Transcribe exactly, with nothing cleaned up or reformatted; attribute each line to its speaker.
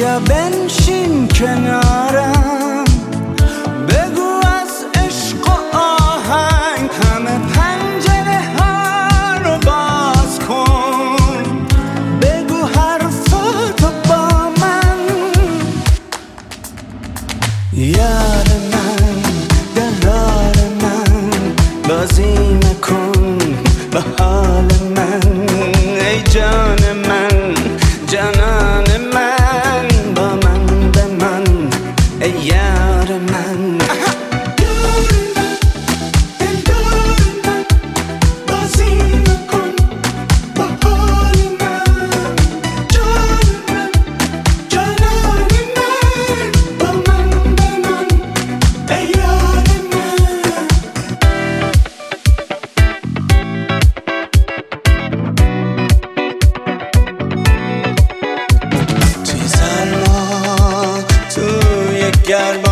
Speaker 1: بیا بنشین کنارم، بگو از عشق و آهنگ همه پنجره ها رو باز کن، بگو حرفاتو با من. یار من، دلار من، بازی نکن با حال من. ای جان من، جانان من، با من به من، ای یار من. گرما